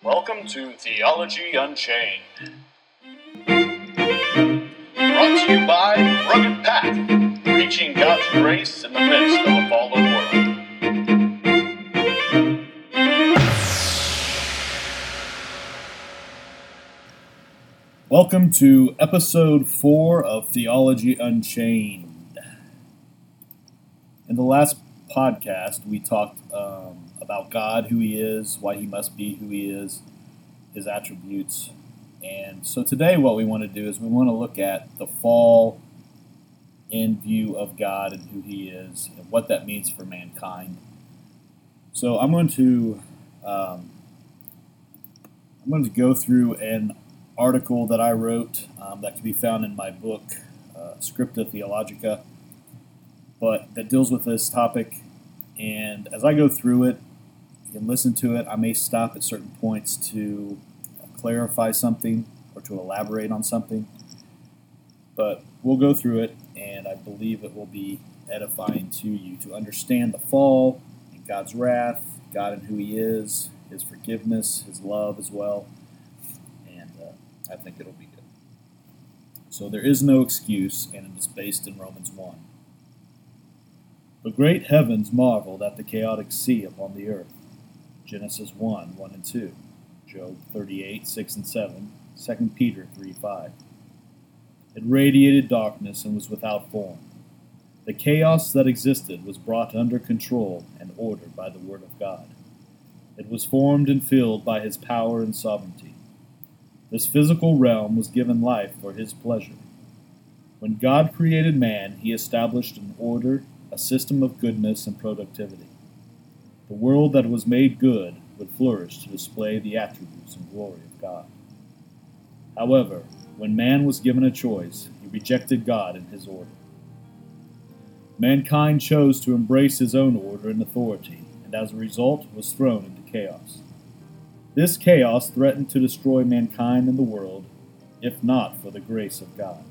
Welcome to Theology Unchained. Brought to you by Rugged Path, reaching God's grace in the midst of a fallen world. Welcome to episode 4 of Theology Unchained. In the last podcast, we talked about God, who He is, why He must be who He is, His attributes. And so today what we want to do is we want to look at the fall in view of God and who He is and what that means for mankind. So I'm going to go through an article that I wrote that can be found in my book, Scripta Theologica, but that deals with this topic. And as I go through it and listen to it, I may stop at certain points to clarify something or to elaborate on something. But we'll go through it, and I believe it will be edifying to you to understand the fall and God's wrath, God and who He is, His forgiveness, His love as well. And I think it'll be good. So there is no excuse, and it is based in Romans 1. The great heavens marveled at the chaotic sea upon the earth. Genesis 1, 1 and 2. Job 38, 6 and 7. 2 Peter 3, 5. It radiated darkness and was without form. The chaos that existed was brought under control and order by the Word of God. It was formed and filled by His power and sovereignty. This physical realm was given life for His pleasure. When God created man, He established an order, a system of goodness and productivity. The world that was made good would flourish to display the attributes and glory of God. However, when man was given a choice, he rejected God and His order. Mankind chose to embrace his own order and authority, and as a result was thrown into chaos. This chaos threatened to destroy mankind and the world, if not for the grace of God.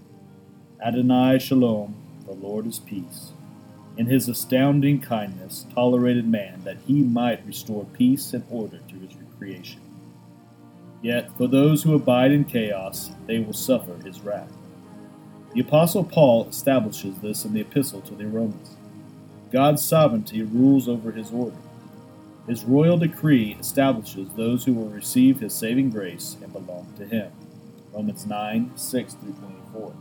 Adonai Shalom, the Lord is peace. In His astounding kindness, tolerated man that He might restore peace and order to His creation. Yet, for those who abide in chaos, they will suffer His wrath. The Apostle Paul establishes this in the Epistle to the Romans. God's sovereignty rules over His order. His royal decree establishes those who will receive His saving grace and belong to Him. Romans 9, 6 through 24.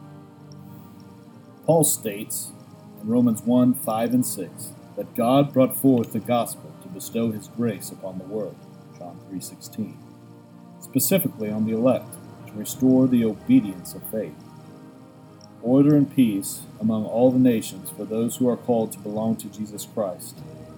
Paul states, in Romans 1, 5 and 6, that God brought forth the gospel to bestow His grace upon the world, John 3:16, specifically on the elect, to restore the obedience of faith. Order and peace among all the nations for those who are called to belong to Jesus Christ.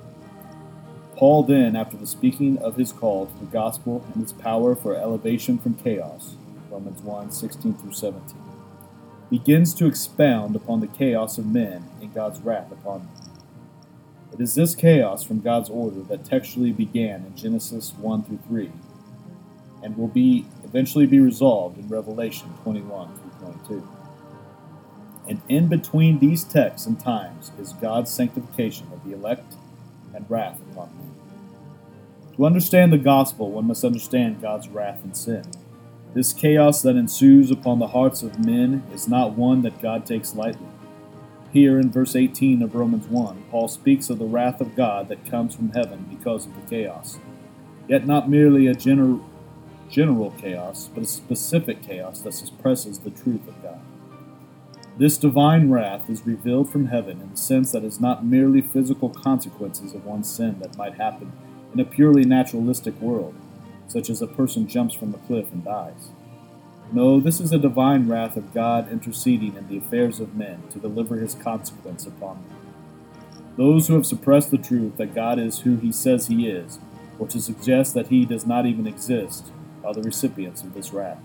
Paul then, after the speaking of his call to the gospel and its power for elevation from chaos, Romans 1, 16 through 17, begins to expound upon the chaos of men and God's wrath upon them. It is this chaos from God's order that textually began in Genesis 1 through 3 and will eventually be resolved in Revelation 21 through 22. And in between these texts and times is God's sanctification of the elect and wrath upon them. To understand the gospel, one must understand God's wrath and sin. This chaos that ensues upon the hearts of men is not one that God takes lightly. Here in verse 18 of Romans 1, Paul speaks of the wrath of God that comes from heaven because of the chaos. Yet not merely a general chaos, but a specific chaos that suppresses the truth of God. This divine wrath is revealed from heaven in the sense that it is not merely physical consequences of one's sin that might happen in a purely naturalistic world, such as a person jumps from a cliff and dies. No, this is a divine wrath of God interceding in the affairs of men to deliver His consequence upon them. Those who have suppressed the truth that God is who He says He is, or to suggest that He does not even exist, are the recipients of this wrath.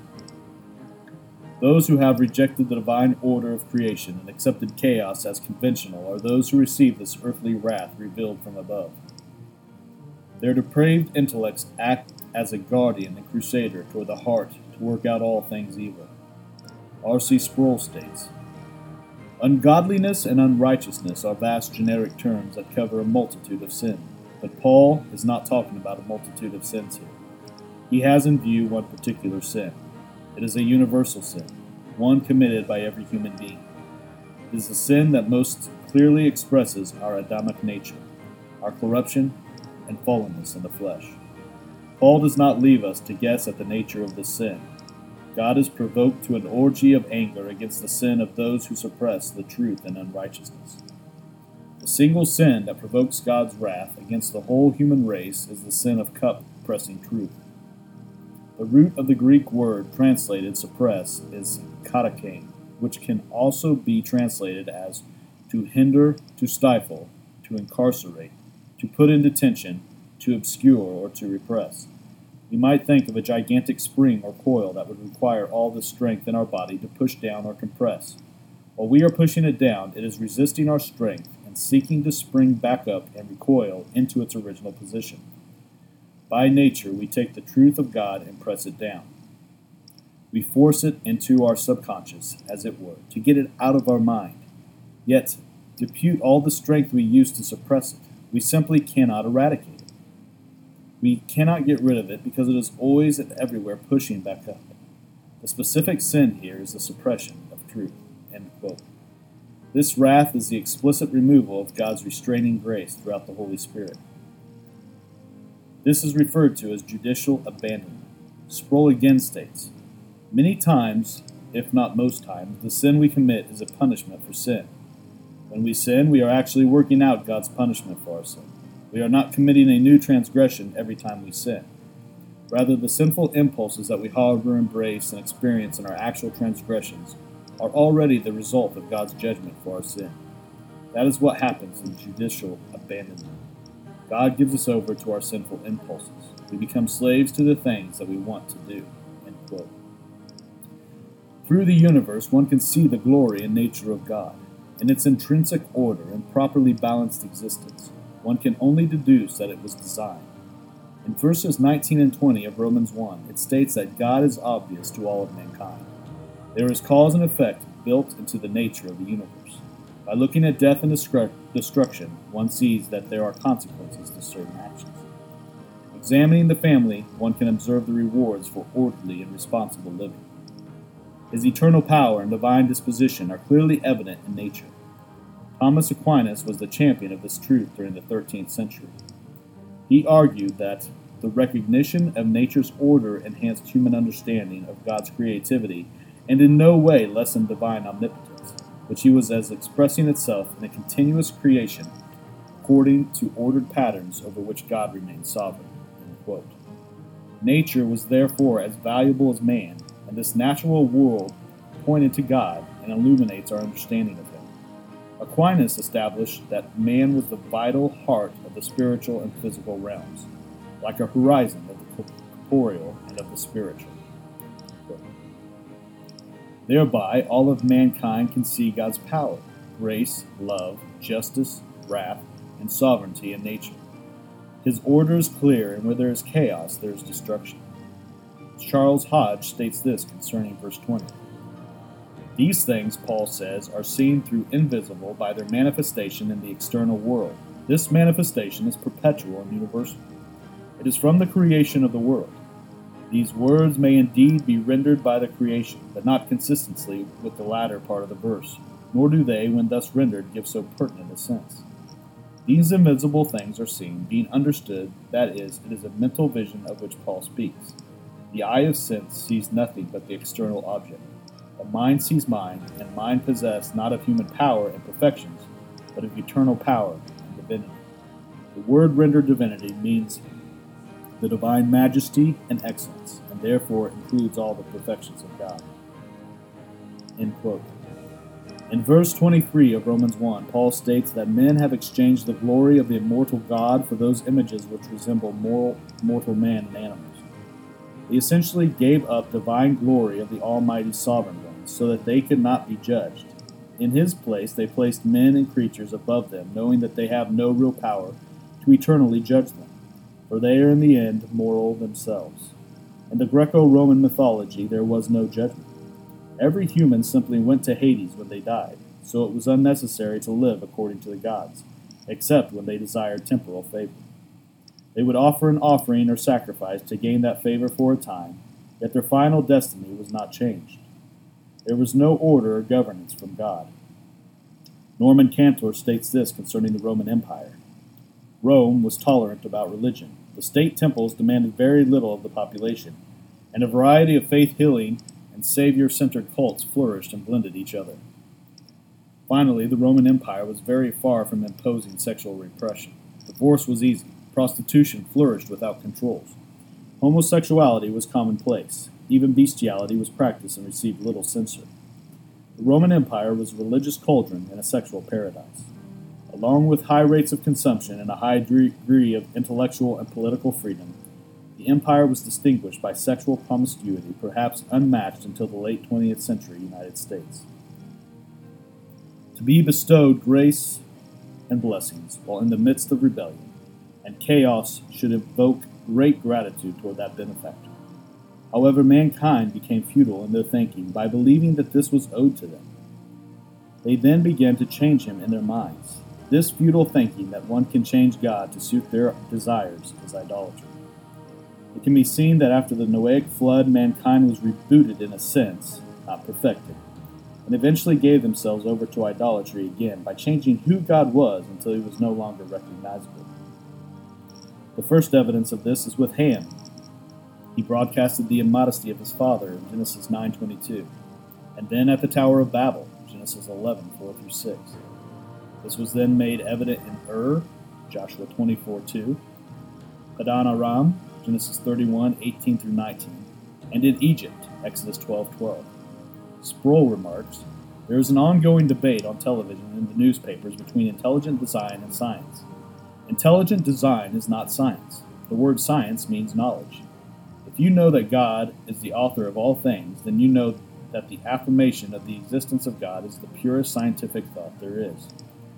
Those who have rejected the divine order of creation and accepted chaos as conventional are those who receive this earthly wrath revealed from above. Their depraved intellects act as a guardian and crusader toward the heart to work out all things evil. R.C. Sproul states, "Ungodliness and unrighteousness are vast generic terms that cover a multitude of sin, but Paul is not talking about a multitude of sins here. He has in view one particular sin. It is a universal sin, one committed by every human being. It is the sin that most clearly expresses our Adamic nature, our corruption and fallenness in the flesh. Paul does not leave us to guess at the nature of this sin. God is provoked to an orgy of anger against the sin of those who suppress the truth in unrighteousness. The single sin that provokes God's wrath against the whole human race is the sin of cup-pressing truth. The root of the Greek word translated suppress is katakain, which can also be translated as to hinder, to stifle, to incarcerate, to put in detention, to obscure, or to repress. We might think of a gigantic spring or coil that would require all the strength in our body to push down or compress. While we are pushing it down, it is resisting our strength and seeking to spring back up and recoil into its original position. By nature, we take the truth of God and press it down. We force it into our subconscious, as it were, to get it out of our mind. Yet, depute all the strength we use to suppress it, we simply cannot eradicate it. We cannot get rid of it because it is always and everywhere pushing back up. The specific sin here is the suppression of truth. End quote. This wrath is the explicit removal of God's restraining grace throughout the Holy Spirit. This is referred to as judicial abandonment. Sproul again states, "Many times, if not most times, the sin we commit is a punishment for sin. When we sin, we are actually working out God's punishment for our sin. We are not committing a new transgression every time we sin. Rather, the sinful impulses that we harbor, embrace, and experience in our actual transgressions are already the result of God's judgment for our sin. That is what happens in judicial abandonment. God gives us over to our sinful impulses. We become slaves to the things that we want to do." End quote. Through the universe, one can see the glory and nature of God. In its intrinsic order and properly balanced existence, one can only deduce that it was designed. In verses 19 and 20 of Romans 1, it states that God is obvious to all of mankind. There is cause and effect built into the nature of the universe. By looking at death and destruction, one sees that there are consequences to certain actions. Examining the family, one can observe the rewards for orderly and responsible living. His eternal power and divine disposition are clearly evident in nature. Thomas Aquinas was the champion of this truth during the 13th century. He argued that the recognition of nature's order enhanced human understanding of God's creativity and in no way lessened divine omnipotence, which he was as expressing itself in a continuous creation according to ordered patterns over which God remained sovereign. End quote. Nature was therefore as valuable as man, and this natural world pointed to God and illuminates our understanding of him. Aquinas established that man was the vital heart of the spiritual and physical realms, like a horizon of the corporeal and of the spiritual. Thereby, all of mankind can see God's power, grace, love, justice, wrath, and sovereignty in nature. His order is clear, and where there is chaos, there is destruction. Charles Hodge states this concerning verse 20. "These things," Paul says, "are seen through invisible by their manifestation in the external world. This manifestation is perpetual and universal. It is from the creation of the world. These words may indeed be rendered by the creation, but not consistently with the latter part of the verse, nor do they, when thus rendered, give so pertinent a sense. These invisible things are seen, being understood, that is, it is a mental vision of which Paul speaks. The eye of sense sees nothing but the external object. The mind sees mind, and mind possessed not of human power and perfections, but of eternal power and divinity." The word rendered divinity means the divine majesty and excellence, and therefore includes all the perfections of God. End quote. In verse 23 of Romans 1, Paul states that men have exchanged the glory of the immortal God for those images which resemble mortal man and animals. They essentially gave up divine glory of the Almighty Sovereign One, so that they could not be judged. In his place, they placed men and creatures above them, knowing that they have no real power to eternally judge them, for they are in the end moral themselves. In the Greco-Roman mythology, there was no judgment. Every human simply went to Hades when they died, so it was unnecessary to live according to the gods, except when they desired temporal favor. They would offer an offering or sacrifice to gain that favor for a time, yet their final destiny was not changed. There was no order or governance from God. Norman Cantor states this concerning the Roman Empire. Rome was tolerant about religion. The state temples demanded very little of the population, and a variety of faith-healing and savior-centered cults flourished and blended each other. Finally, the Roman Empire was very far from imposing sexual repression. Divorce was easy. Prostitution flourished without controls. Homosexuality was commonplace. Even bestiality was practiced and received little censure. The Roman Empire was a religious cauldron and a sexual paradise. Along with high rates of consumption and a high degree of intellectual and political freedom, the empire was distinguished by sexual promiscuity, perhaps unmatched until the late 20th century United States. To be bestowed grace and blessings while in the midst of rebellion and chaos should evoke great gratitude toward that benefactor. However, mankind became futile in their thinking by believing that this was owed to them. They then began to change him in their minds. This futile thinking that one can change God to suit their desires is idolatry. It can be seen that after the Noahic flood, mankind was rebooted in a sense, not perfected, and eventually gave themselves over to idolatry again by changing who God was until he was no longer recognizable. The first evidence of this is with Ham. He broadcasted the immodesty of his father in Genesis 9:22, and then at the Tower of Babel, Genesis 11:4-6. This was then made evident in Ur, Joshua 24:2, Padan Aram, Genesis 31:18-19, and in Egypt, Exodus 12:12. Sproul remarks, there is an ongoing debate on television and the newspapers between intelligent design and science. Intelligent design is not science. The word science means knowledge. If you know that God is the author of all things, then you know that the affirmation of the existence of God is the purest scientific thought there is.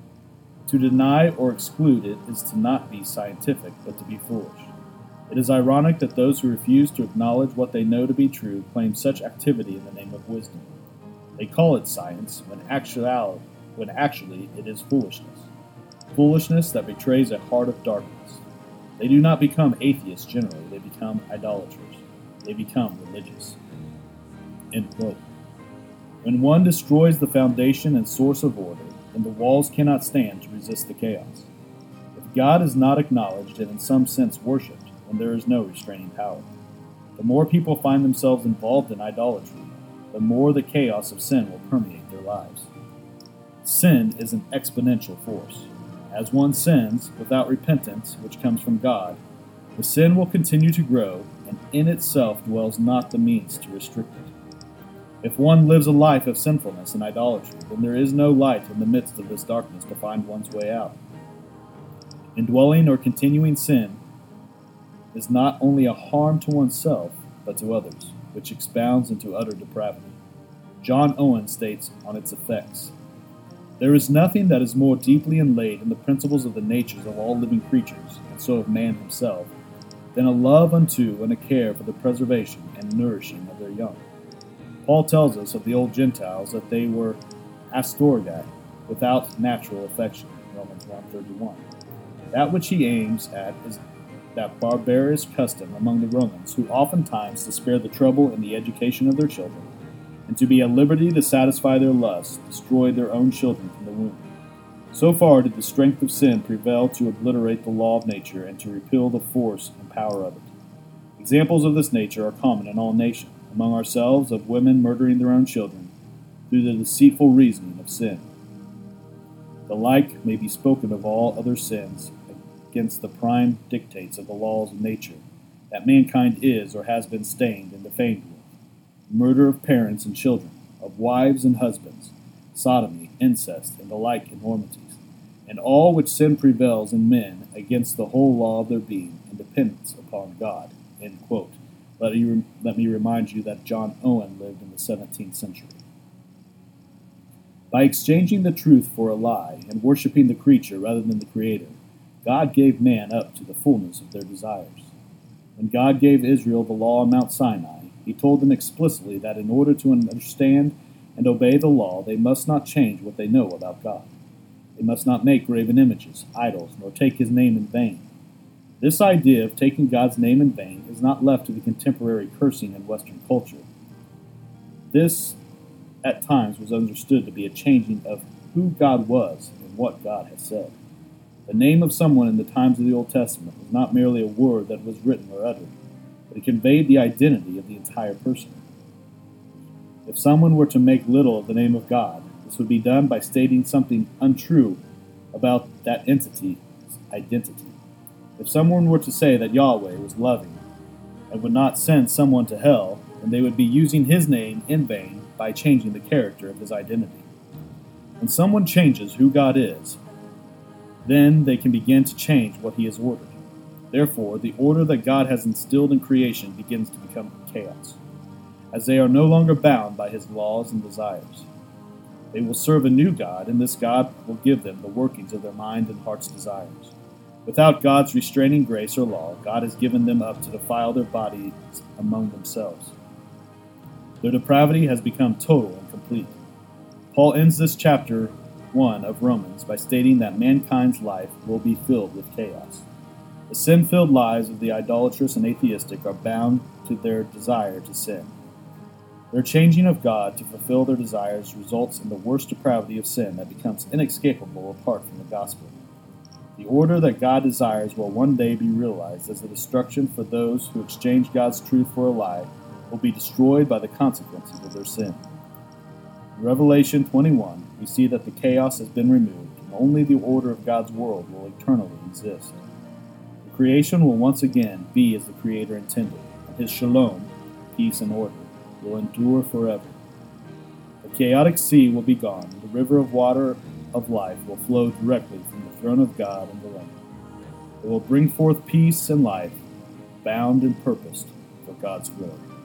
To deny or exclude it is to not be scientific, but to be foolish. It is ironic that those who refuse to acknowledge what they know to be true claim such activity in the name of wisdom. They call it science, when actually it is foolishness. Foolishness that betrays a heart of darkness. They do not become atheists generally, they become idolaters. They become religious. End quote. When one destroys the foundation and source of order, then the walls cannot stand to resist the chaos. If God is not acknowledged and in some sense worshipped, then there is no restraining power. The more people find themselves involved in idolatry, the more the chaos of sin will permeate their lives. Sin is an exponential force. As one sins, without repentance, which comes from God, the sin will continue to grow, and in itself dwells not the means to restrict it. If one lives a life of sinfulness and idolatry, then there is no light in the midst of this darkness to find one's way out. Indwelling or continuing sin is not only a harm to oneself, but to others, which expounds into utter depravity. John Owen states on its effects, there is nothing that is more deeply inlaid in the principles of the natures of all living creatures, and so of man himself, than a love unto and a care for the preservation and nourishing of their young. Paul tells us of the old Gentiles that they were astorgai, without natural affection, Romans 1:31. That which he aims at is that barbarous custom among the Romans, who oftentimes, to spare the trouble in the education of their children, and to be at liberty to satisfy their lusts, destroyed their own children from the womb. So far did the strength of sin prevail to obliterate the law of nature and to repeal the force and power of it. Examples of this nature are common in all nations, among ourselves, of women murdering their own children through the deceitful reasoning of sin. The like may be spoken of all other sins against the prime dictates of the laws of nature, that mankind is or has been stained and defamed with: murder of parents and children, of wives and husbands, sodomy, incest, and the like enormities, and all which sin prevails in men against the whole law of their being and dependence upon God. End quote. Let me remind you that John Owen lived in the 17th century. By exchanging the truth for a lie and worshiping the creature rather than the Creator, God gave man up to the fullness of their desires. When God gave Israel the law on Mount Sinai, he told them explicitly that in order to understand and obey the law, they must not change what they know about God. They must not make graven images, idols, nor take his name in vain. This idea of taking God's name in vain is not left to the contemporary cursing in Western culture. This, at times, was understood to be a changing of who God was and what God has said. The name of someone in the times of the Old Testament was not merely a word that was written or uttered, but it conveyed the identity of the entire person. If someone were to make little of the name of God, this would be done by stating something untrue about that entity's identity. If someone were to say that Yahweh was loving and would not send someone to hell, then they would be using his name in vain by changing the character of his identity. When someone changes who God is, then they can begin to change what he has ordered. Therefore, the order that God has instilled in creation begins to become chaos, as they are no longer bound by his laws and desires. They will serve a new God, and this God will give them the workings of their mind and heart's desires. Without God's restraining grace or law, God has given them up to defile their bodies among themselves. Their depravity has become total and complete. Paul ends this chapter 1 of Romans by stating that mankind's life will be filled with chaos. The sin-filled lives of the idolatrous and atheistic are bound to their desire to sin. Their changing of God to fulfill their desires results in the worst depravity of sin that becomes inescapable apart from the gospel. The order that God desires will one day be realized as the destruction for those who exchange God's truth for a lie will be destroyed by the consequences of their sin. In Revelation 21, we see that the chaos has been removed, and only the order of God's world will eternally exist. The creation will once again be as the Creator intended, and his shalom, peace and order, will endure forever. The chaotic sea will be gone, and the river of water of life will flow directly from the throne of God and the Lamb. It will bring forth peace and life, bound and purposed for God's glory.